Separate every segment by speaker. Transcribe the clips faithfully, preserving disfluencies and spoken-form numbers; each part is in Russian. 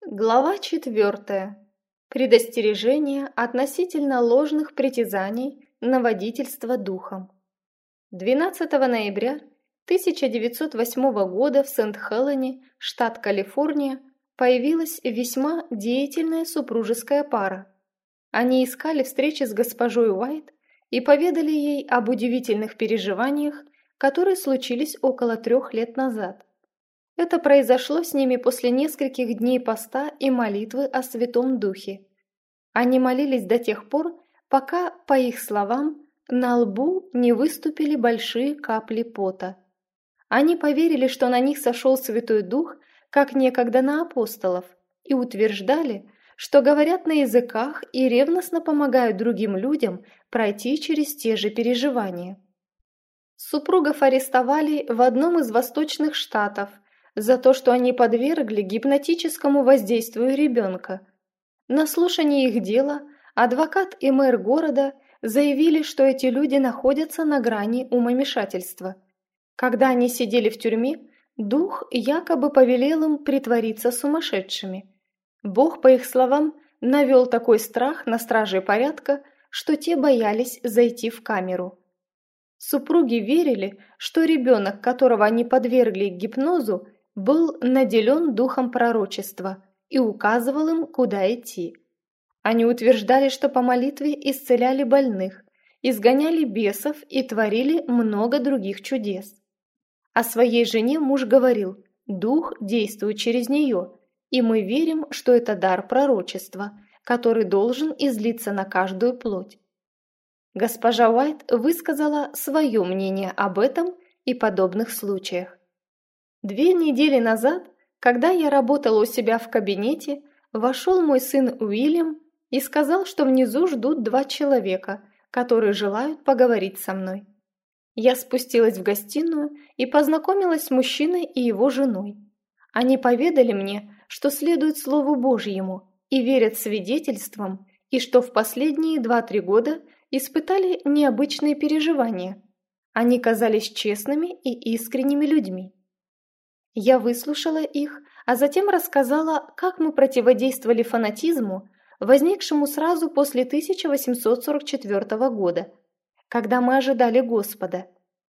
Speaker 1: Глава четвертая. Предостережение относительно ложных притязаний на водительство духом. двенадцатого ноября тысяча девятьсот восьмого года в Сент-Хелене, штат Калифорния, появилась весьма деятельная супружеская пара. Они искали встречи с госпожой Уайт и поведали ей об удивительных переживаниях, которые случились около трех лет назад. Это произошло с ними после нескольких дней поста и молитвы о Святом Духе. Они молились до тех пор, пока, по их словам, на лбу не выступили большие капли пота. Они поверили, что на них сошел Святой Дух, как некогда на апостолов, и утверждали, что говорят на языках и ревностно помогают другим людям пройти через те же переживания. Супругов арестовали в одном из восточных штатов за то, что они подвергли гипнотическому воздействию ребенка. На слушании их дела адвокат и мэр города заявили, что эти люди находятся на грани умопомешательства. Когда они сидели в тюрьме, дух якобы повелел им притвориться сумасшедшими. Бог, по их словам, навел такой страх на стражей порядка, что те боялись зайти в камеру. Супруги верили, что ребенок, которого они подвергли гипнозу, был наделен духом пророчества и указывал им, куда идти. Они утверждали, что по молитве исцеляли больных, изгоняли бесов и творили много других чудес. О своей жене муж говорил: «Дух действует через нее, и мы верим, что это дар пророчества, который должен излиться на каждую плоть». Госпожа Уайт высказала свое мнение об этом и подобных случаях. Две недели назад, когда я работала у себя в кабинете, вошел мой сын Уильям и сказал, что внизу ждут два человека, которые желают поговорить со мной. Я спустилась в гостиную и познакомилась с мужчиной и его женой. Они поведали мне, что следуют Слову Божьему и верят свидетельствам, и что в последние два-три года испытали необычные переживания. Они казались честными и искренними людьми. Я выслушала их, а затем рассказала, как мы противодействовали фанатизму, возникшему сразу после тысяча восемьсот сорок четвёртого года, когда мы ожидали Господа.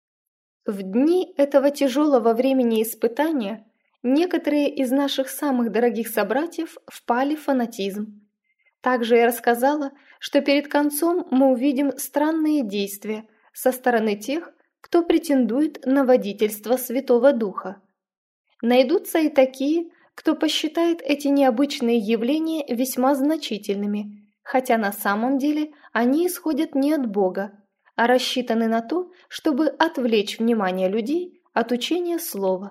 Speaker 1: В дни этого тяжелого времени испытания некоторые из наших самых дорогих собратьев впали в фанатизм. Также я рассказала, что перед концом мы увидим странные действия со стороны тех, кто претендует на водительство Святого Духа. Найдутся и такие, кто посчитает эти необычные явления весьма значительными, хотя на самом деле они исходят не от Бога, а рассчитаны на то, чтобы отвлечь внимание людей от учения Слова.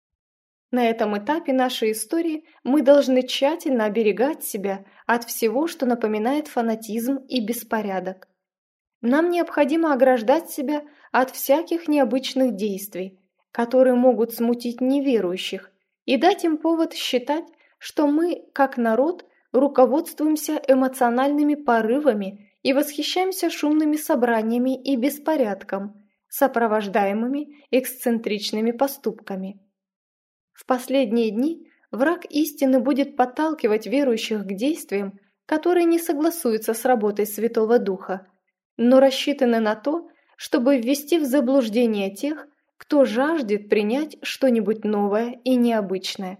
Speaker 1: На этом этапе нашей истории мы должны тщательно оберегать себя от всего, что напоминает фанатизм и беспорядок. Нам необходимо ограждать себя от всяких необычных действий, которые могут смутить неверующих и дать им повод считать, что мы, как народ, руководствуемся эмоциональными порывами и восхищаемся шумными собраниями и беспорядком, сопровождаемыми эксцентричными поступками. В последние дни враг истины будет подталкивать верующих к действиям, которые не согласуются с работой Святого Духа, но рассчитаны на то, чтобы ввести в заблуждение тех, кто жаждет принять что-нибудь новое и необычное.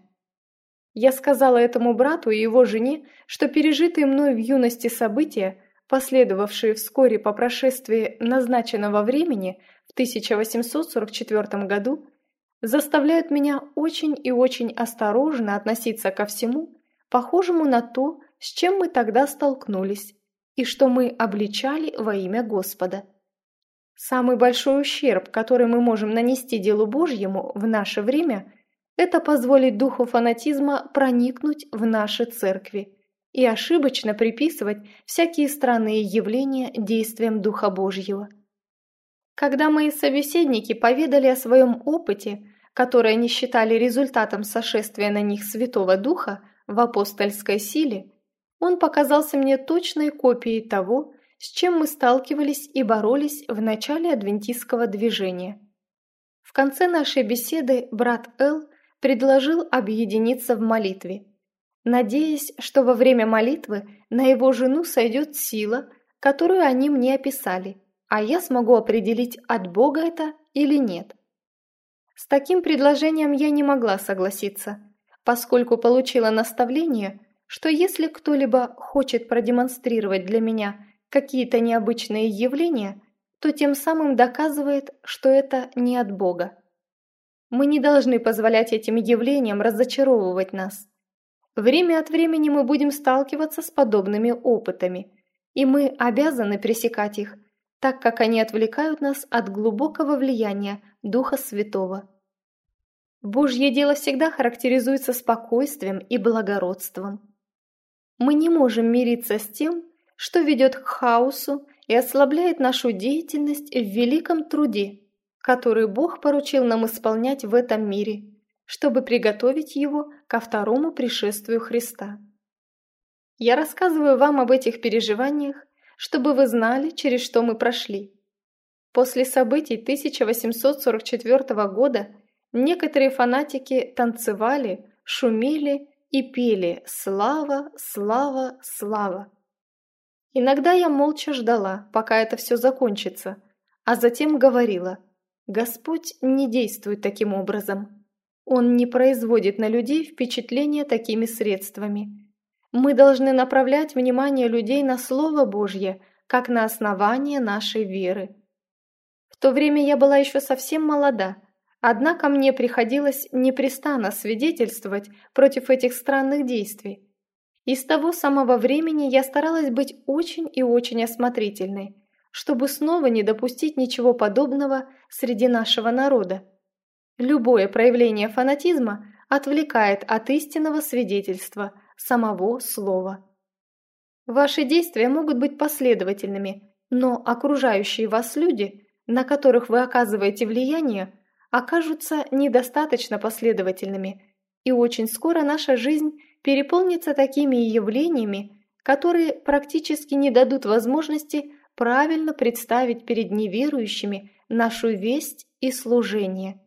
Speaker 1: Я сказала этому брату и его жене, что пережитые мной в юности события, последовавшие вскоре по прошествии назначенного времени в тысяча восемьсот сорок четвёртом году, заставляют меня очень и очень осторожно относиться ко всему, похожему на то, с чем мы тогда столкнулись, и что мы обличали во имя Господа. Самый большой ущерб, который мы можем нанести делу Божьему в наше время, это позволить духу фанатизма проникнуть в наши церкви и ошибочно приписывать всякие странные явления действиям Духа Божьего. Когда мои собеседники поведали о своем опыте, который они считали результатом сошествия на них Святого Духа в апостольской силе, он показался мне точной копией того, с чем мы сталкивались и боролись в начале адвентистского движения. В конце нашей беседы брат Эл предложил объединиться в молитве. надеясь, что во время молитвы на его жену сойдет сила, которую они мне описали, а я смогу определить, от Бога это или нет. С таким предложением я не могла согласиться, поскольку получила наставление, что если кто-либо хочет продемонстрировать для меня какие-то необычные явления, то тем самым доказывает, что это не от Бога. Мы не должны позволять этим явлениям разочаровывать нас. Время от времени мы будем сталкиваться с подобными опытами, и мы обязаны пресекать их, так как они отвлекают нас от глубокого влияния Духа Святого. Божье дело всегда характеризуется спокойствием и благородством. Мы не можем мириться с тем, что ведет к хаосу и ослабляет нашу деятельность в великом труде, который Бог поручил нам исполнять в этом мире, чтобы приготовить его ко второму пришествию Христа. Я рассказываю вам об этих переживаниях, чтобы вы знали, через что мы прошли. После событий тысяча восемьсот сорок четвёртого года некоторые фанатики танцевали, шумели и пели «Слава, слава, слава». Иногда я молча ждала, пока это все закончится, а затем говорила: «Господь не действует таким образом. Он не производит на людей впечатления такими средствами. Мы должны направлять внимание людей на Слово Божье, как на основание нашей веры». В то время я была еще совсем молода, однако мне приходилось непрестанно свидетельствовать против этих странных действий. И с того самого времени я старалась быть очень и очень осмотрительной, чтобы снова не допустить ничего подобного среди нашего народа. Любое проявление фанатизма отвлекает от истинного свидетельства, самого слова. Ваши действия могут быть последовательными, но окружающие вас люди, на которых вы оказываете влияние, окажутся недостаточно последовательными, и очень скоро наша жизнь переполнится такими явлениями, которые практически не дадут возможности правильно представить перед неверующими нашу весть и служение.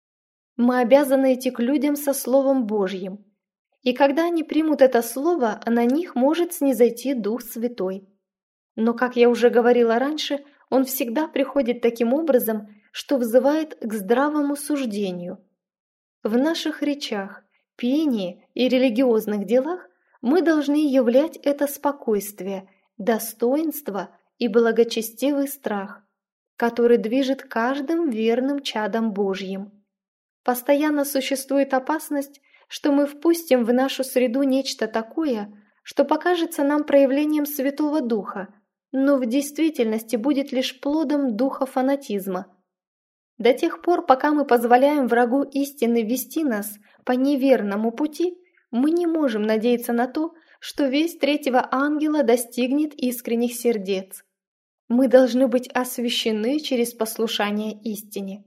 Speaker 1: Мы обязаны идти к людям со Словом Божьим, и когда они примут это Слово, на них может снизойти Дух Святой. Но, как я уже говорила раньше, Он всегда приходит таким образом, что взывает к здравому суждению. В наших речах, пении и религиозных делах мы должны являть это спокойствие, достоинство и благочестивый страх, который движет каждым верным чадом Божьим. Постоянно существует опасность, что мы впустим в нашу среду нечто такое, что покажется нам проявлением Святого Духа, но в действительности будет лишь плодом духа фанатизма. До тех пор, пока мы позволяем врагу истины вести нас по неверному пути, мы не можем надеяться на то, что весть третьего ангела достигнет искренних сердец. Мы должны быть освящены через послушание истине.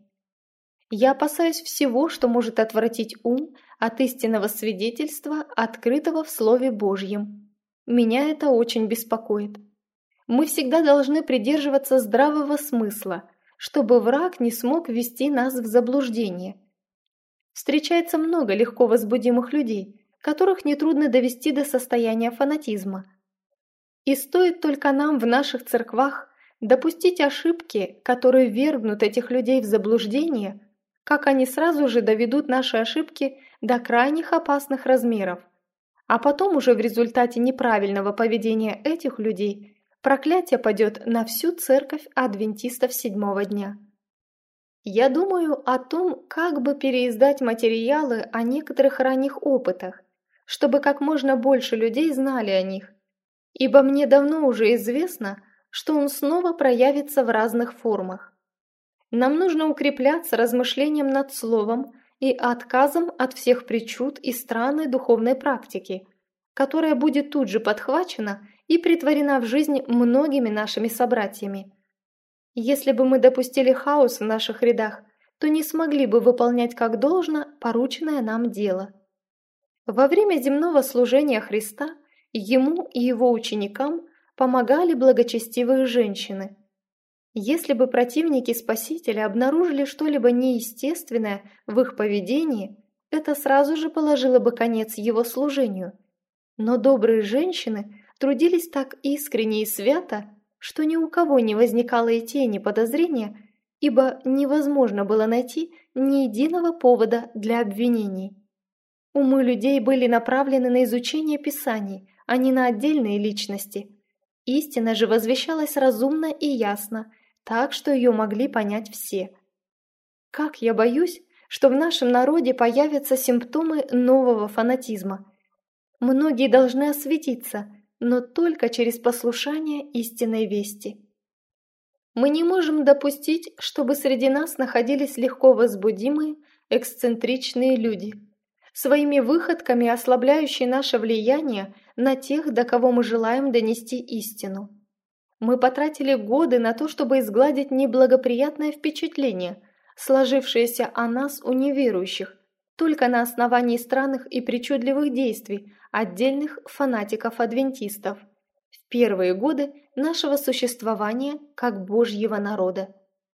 Speaker 1: Я опасаюсь всего, что может отвратить ум от истинного свидетельства, открытого в Слове Божьем. Меня это очень беспокоит. Мы всегда должны придерживаться здравого смысла, чтобы враг не смог ввести нас в заблуждение. Встречается много легко возбудимых людей, которых нетрудно довести до состояния фанатизма. И стоит только нам в наших церквах допустить ошибки, которые ввергнут этих людей в заблуждение, как они сразу же доведут наши ошибки до крайних опасных размеров. А потом уже в результате неправильного поведения этих людей проклятие падет на всю церковь адвентистов седьмого дня. Я думаю о том, как бы переиздать материалы о некоторых ранних опытах, чтобы как можно больше людей знали о них, ибо мне давно уже известно, что он снова проявится в разных формах. Нам нужно укрепляться размышлением над словом и отказом от всех причуд и странной духовной практики, которая будет тут же подхвачена и претворена в жизнь многими нашими собратьями. Если бы мы допустили хаос в наших рядах, то не смогли бы выполнять как должно порученное нам дело. Во время земного служения Христа Ему и Его ученикам помогали благочестивые женщины. Если бы противники Спасителя обнаружили что-либо неестественное в их поведении, это сразу же положило бы конец Его служению, Но добрые женщины трудились так искренне и свято, что ни у кого не возникало и тени подозрения, ибо невозможно было найти ни единого повода для обвинений. Умы людей были направлены на изучение Писаний, а не на отдельные личности. Истина же возвещалась разумно и ясно, так что ее могли понять все. Как я боюсь, что в нашем народе появятся симптомы нового фанатизма. Многие должны осветиться, но только через послушание истинной вести. Мы не можем допустить, чтобы среди нас находились легко возбудимые, эксцентричные люди, своими выходками ослабляющие наше влияние на тех, до кого мы желаем донести истину. Мы потратили годы на то, чтобы изгладить неблагоприятное впечатление, сложившееся о нас у неверующих, только на основании странных и причудливых действий отдельных фанатиков-адвентистов в первые годы нашего существования как Божьего народа.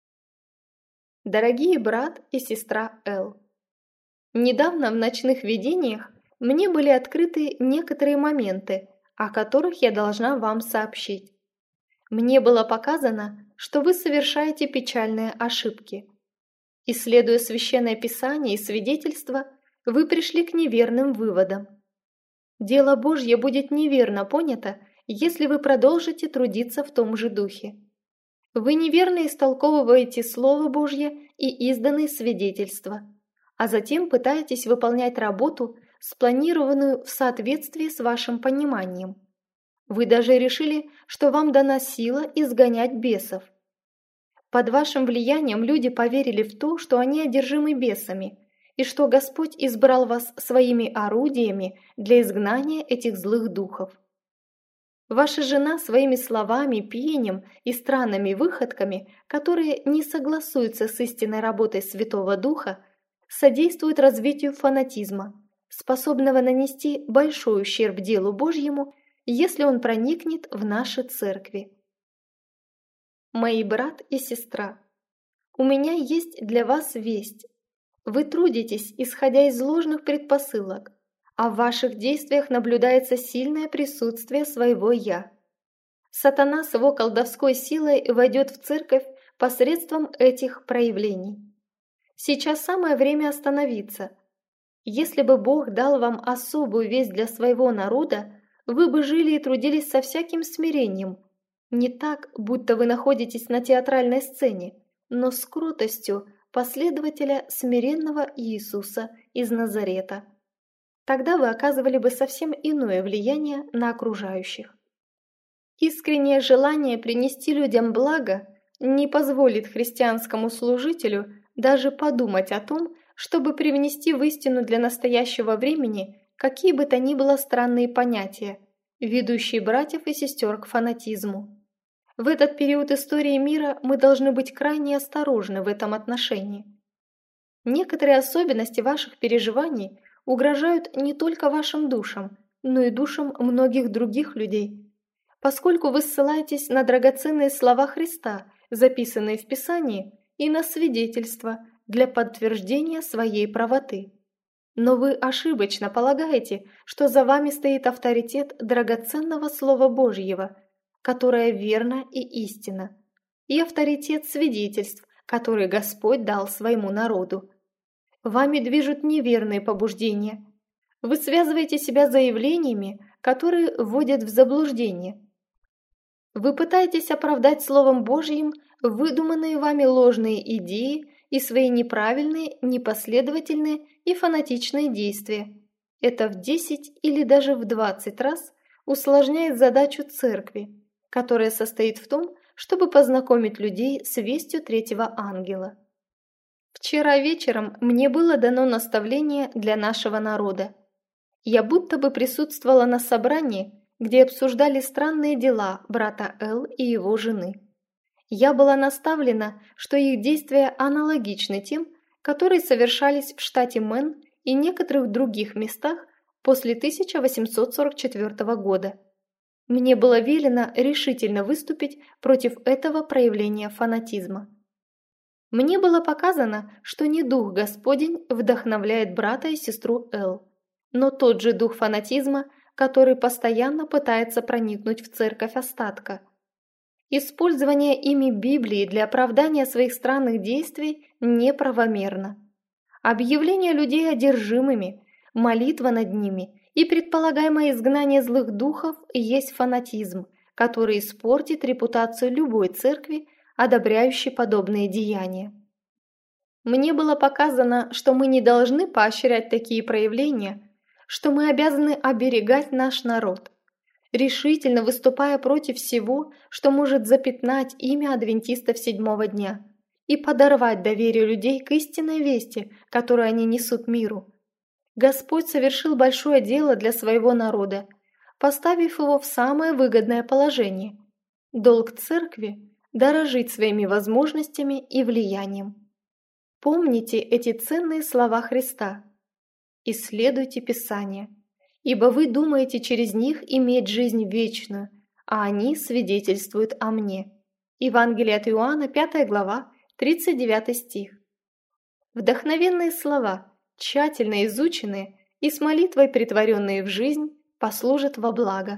Speaker 1: Дорогие брат и сестра Эл, недавно в ночных видениях мне были открыты некоторые моменты, о которых я должна вам сообщить. Мне было показано, что вы совершаете печальные ошибки. Исследуя Священное Писание и свидетельства, вы пришли к неверным выводам. Дело Божье будет неверно понято, если вы продолжите трудиться в том же духе. Вы неверно истолковываете Слово Божье и изданные свидетельства, а затем пытаетесь выполнять работу, спланированную в соответствии с вашим пониманием. Вы даже решили, что вам дана сила изгонять бесов. Под вашим влиянием люди поверили в то, что они одержимы бесами, и что Господь избрал вас своими орудиями для изгнания этих злых духов. Ваша жена своими словами, пением и странными выходками, которые не согласуются с истинной работой Святого Духа, содействует развитию фанатизма, способного нанести большой ущерб делу Божьему, если он проникнет в наши церкви. Мои брат и сестра, у меня есть для вас весть. Вы трудитесь, исходя из ложных предпосылок, а в ваших действиях наблюдается сильное присутствие своего «я». Сатана с его колдовской силой войдет в церковь посредством этих проявлений. Сейчас самое время остановиться. Если бы Бог дал вам особую весть для своего народа, вы бы жили и трудились со всяким смирением, не так, будто вы находитесь на театральной сцене, но с кротостью последователя смиренного Иисуса из Назарета. Тогда вы оказывали бы совсем иное влияние на окружающих. Искреннее желание принести людям благо не позволит христианскому служителю даже подумать о том, чтобы привнести в истину для настоящего времени какие бы то ни было странные понятия, ведущие братьев и сестер к фанатизму. В этот период истории мира мы должны быть крайне осторожны в этом отношении. Некоторые особенности ваших переживаний угрожают не только вашим душам, но и душам многих других людей, поскольку вы ссылаетесь на драгоценные слова Христа, записанные в Писании, и на свидетельства для подтверждения своей правоты. Но вы ошибочно полагаете, что за вами стоит авторитет драгоценного Слова Божьего, которое верно и истинно, и авторитет свидетельств, которые Господь дал своему народу. Вами движут неверные побуждения. Вы связываете себя заявлениями, которые вводят в заблуждение. Вы пытаетесь оправдать Словом Божьим выдуманные вами ложные идеи и свои неправильные, непоследовательные и фанатичные действия. Это в десять или даже в двадцать раз усложняет задачу церкви, которая состоит в том, чтобы познакомить людей с вестью третьего ангела. Вчера вечером мне было дано наставление для нашего народа. Я будто бы присутствовала на собрании, где обсуждали странные дела брата Эл и его жены. Я была наставлена, что их действия аналогичны тем, которые совершались в штате Мэн и некоторых других местах после тысяча восемьсот сорок четвёртого года. Мне было велено решительно выступить против этого проявления фанатизма. Мне было показано, что не Дух Господень вдохновляет брата и сестру Эл, но тот же дух фанатизма который постоянно пытается проникнуть в церковь остатка. Использование ими Библии для оправдания своих странных действий неправомерно. Объявление людей одержимыми, молитва над ними и предполагаемое изгнание злых духов есть фанатизм, который испортит репутацию любой церкви, одобряющей подобные деяния. Мне было показано, что мы не должны поощрять такие проявления, что мы обязаны оберегать наш народ, решительно выступая против всего, что может запятнать имя адвентистов седьмого дня и подорвать доверие людей к истинной вести, которую они несут миру. Господь совершил большое дело для своего народа, поставив его в самое выгодное положение. Долг церкви – дорожить своими возможностями и влиянием. Помните эти ценные слова Христа. Исследуйте Писание, ибо вы думаете через них иметь жизнь вечную, а они свидетельствуют о мне. Евангелие от Иоанна, пятая глава, тридцать девятый стих. Вдохновенные слова, тщательно изученные и с молитвой претворенные в жизнь, послужат во благо.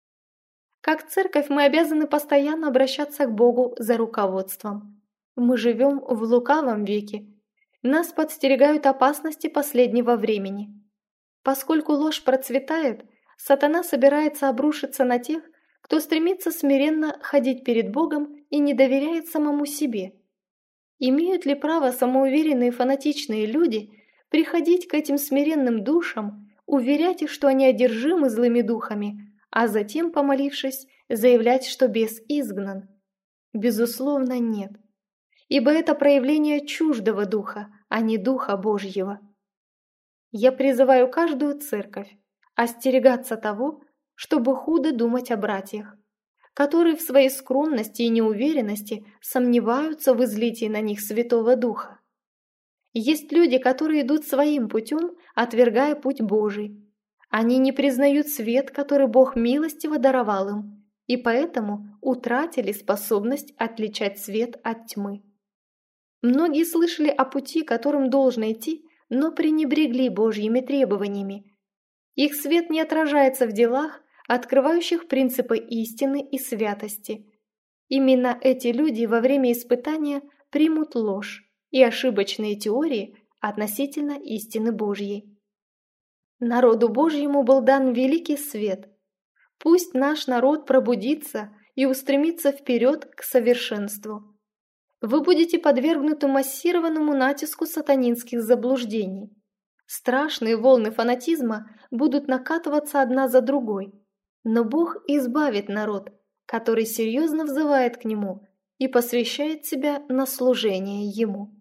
Speaker 1: Как церковь мы обязаны постоянно обращаться к Богу за руководством. Мы живем в лукавом веке. Нас подстерегают опасности последнего времени. Поскольку ложь процветает, сатана собирается обрушиться на тех, кто стремится смиренно ходить перед Богом и не доверяет самому себе. Имеют ли право самоуверенные фанатичные люди приходить к этим смиренным душам, уверять их, что они одержимы злыми духами, а затем, помолившись, заявлять, что бес изгнан? Безусловно, нет. Ибо это проявление чуждого духа, а не духа Божьего. Я призываю каждую церковь остерегаться того, чтобы худо думать о братьях, которые в своей скромности и неуверенности сомневаются в излитии на них Святого Духа. Есть люди, которые идут своим путем, отвергая путь Божий. Они не признают свет, который Бог милостиво даровал им, и поэтому утратили способность отличать свет от тьмы. Многие слышали о пути, которым должно идти, но пренебрегли Божьими требованиями. Их свет не отражается в делах, открывающих принципы истины и святости. Именно эти люди во время испытания примут ложь и ошибочные теории относительно истины Божьей. Народу Божьему был дан великий свет. Пусть наш народ пробудится и устремится вперед к совершенству. Вы будете подвергнуты массированному натиску сатанинских заблуждений. Страшные волны фанатизма будут накатываться одна за другой, но Бог избавит народ, который серьезно взывает к Нему и посвящает себя на служение Ему.